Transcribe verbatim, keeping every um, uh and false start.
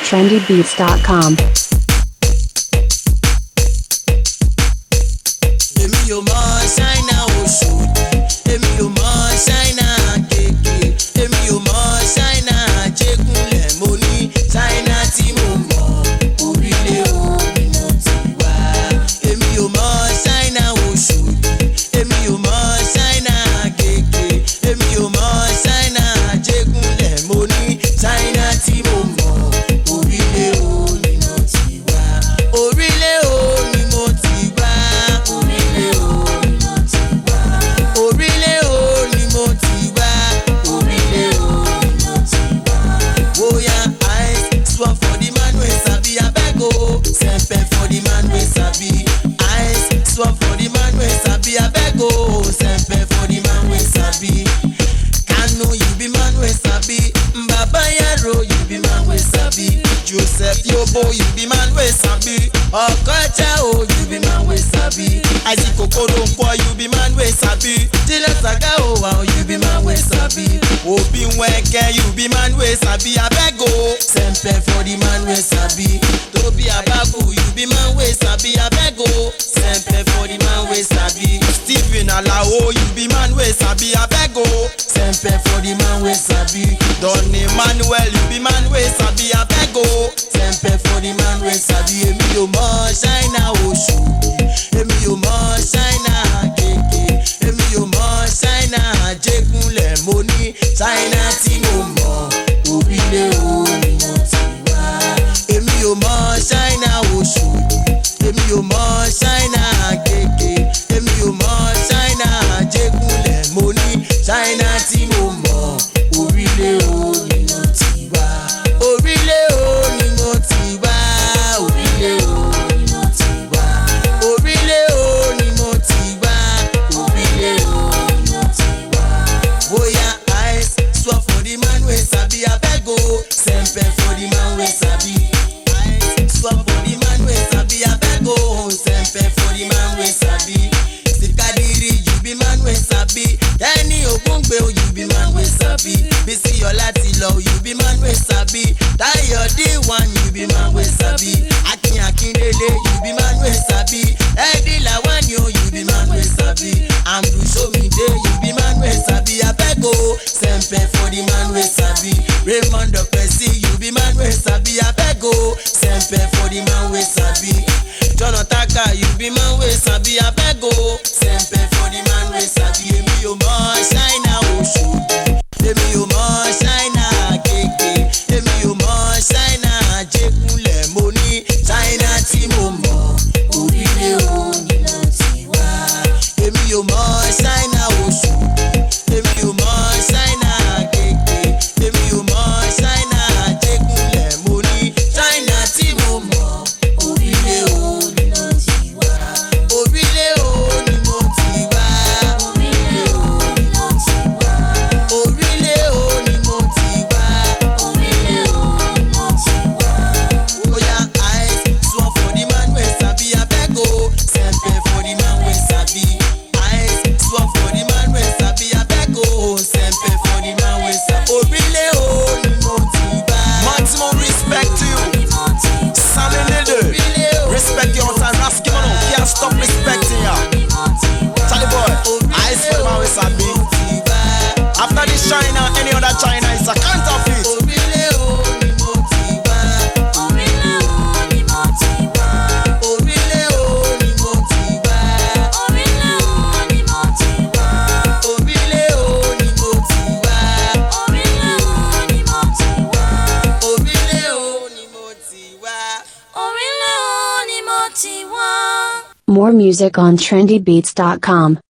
trendy beats dot com. Èmi ò mọ Ṣáínà oṣù, èmi ò mọ Ṣáínà kéèké, èmi ò mọ Ṣáínà jégúnlẹ̀, mo ní Ṣáínà tí mo mọ̀, orílẹ̀ omi mo ti wá. Èmi ò mọ Ṣáínà oṣù, èmi ò mọ Ṣáínà kéèké, èmi ò mọ Ṣáínà jégúnlẹ̀, mo ní Ṣáínà tí mo mọ̀, orílẹ̀ omi mo ti wá. Orílẹ̀ omi mo ti wá. Orílẹ̀ omi mo ti wá. Orílẹ̀ omi mo ti wá. Orílẹ̀ omi mo ti wá. Oya eyes swap for the man wey sabi abeg o. Sempe for the man wey sabi. Eyes swap for the man wey sabi abeg o. Sempe for the man wey sabi. Kanu you be man wey sabi. Baba Yaro you be man wey sabi. Joseph Yobo you be man wey sabi. Okocha o you be man wey sabi. Isaac Okoronpo you be man wey sabi. Julius Agaowa you be man wey sabi. Obi Nweke you be man wey sabi abeg o. Sempe for the man wey sabi. Tobi Abaku you be man wey sabi abeg o. Sempe for the man wey sabi. Stephen Alao you be man wey sabi abeg o. Sempe for the man wey sabi. Don Emmanuel you be man wey sabi abeg o. Sempe for the man wey sabi. Èmi ò mọ Ṣáínà oṣù, èmi ò mọ Ṣáínà kéèké, èmi ò mọ Ṣáínà jégúnlẹ̀, mo ní Ṣáínà tí mo mọ̀, orílẹ̀ omi mo ti wá. Èmi ò mọ Ṣáínà oṣù, èmi ò mọ Ṣáínà kéèké, èmi ò mọ Ṣáínà jégúnlẹ̀, mo ní Ṣáínà tí mo mọ̀, orílẹ̀ omi mo ti wá. Orílẹ̀ omi mo ti wá. Orílẹ̀ omi mo ti wá. Orílẹ̀ omi mo ti wá. Orílẹ̀ omi mo ti wá. Oya eyes swap for the man wey sabi abeg o. Sempe for the man wey sabi. Eyes swap for the man wey sabi abeg o. Sempe for the man wey sabi. Steve Kadiri you be man wey sabi. Kenny Ogungbe you be man wey sabi. Bisi Olatilo you be man wey sabi. Tayo D one you be man wey sabi. Akin Akindele you be man wey sabi. Eddie Lawanyo you be man wey sabi. Andrew Shomide you be man wey sabi abeg o. Sempe for the man wey sabi. Raymond Opesi you be man wey sabi abeg o. Sempe for the man wey sabi. Jonathan Ka you be man wey sabi abeg o. Sempe for the man wey sabi. Èmi ò mọ Ṣáínà oṣù, èmi ò mọ Ṣáínà kéèké, èmi ò mọ Ṣáínà jégúnlẹ̀, mo ní Ṣáínà tí mo mọ̀, orílẹ̀ omi mo ti wá. Èmi ò mọ Ṣáínà oṣù, èmi ò mọ Ṣáínà kéèké, èmi ò mọ Ṣáínà jégúnlẹ̀, mo ní Ṣáínà tí mo mọ̀, orílẹ̀ omi mo ti wá. Orílẹ̀ omi mo ti wá. Orílẹ̀ omi mo ti wá. Orílẹ̀ omi mo ti wá. Orílẹ̀ omi mo ti wá. Oya eyes swap for the man wey sabi abeg o. Sempe for the man wey sabi. Eyes swap for the man wey sabi abeg o. Sempe for the man wey sabi. Orílẹ̀ omi mo ti wá. Maximum respect to you. Sammy Nede. Respect your time, Raskimono. Can't stop respecting ya. Charlie boy, eyes for the man wey sabi. After this China, any other China is a counterfeit. Orílẹ̀ omi mo ti wá. Orílẹ̀ omi mo ti wá. Orílẹ̀ omi mo ti wá. Orílẹ̀ omi mo ti wá. Orílẹ̀ omi mo ti wá. Orílẹ̀ omi mo ti wá. Orílẹ̀ omi mo ti wá. Orílẹ̀ omi mo ti wá. More music on trendy beats dot com.